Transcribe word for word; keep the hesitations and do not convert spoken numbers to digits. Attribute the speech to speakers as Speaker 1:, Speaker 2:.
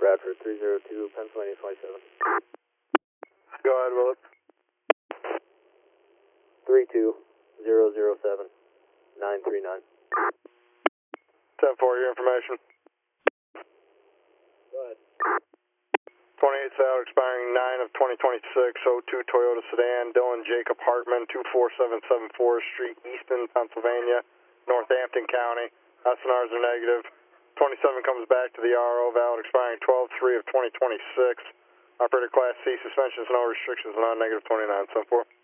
Speaker 1: Bradford three zero two, Pennsylvania twenty-seven.
Speaker 2: Go ahead, Willet.
Speaker 1: three two zero zero seven, nine three nine.
Speaker 2: ten four, your information.
Speaker 1: Go ahead.
Speaker 2: twenty-eight South, expiring nine of twenty twenty-six, oh two Toyota sedan, Dylan Jacob Hartman, two four seven seven Forest Street, Easton, Pennsylvania, Northampton County. S N Rs are negative. twenty-seven comes back to the R O, valid expiring twelve three of twenty twenty-six. Operator Class C, suspensions, no restrictions, non-negative twenty-nine, ten four.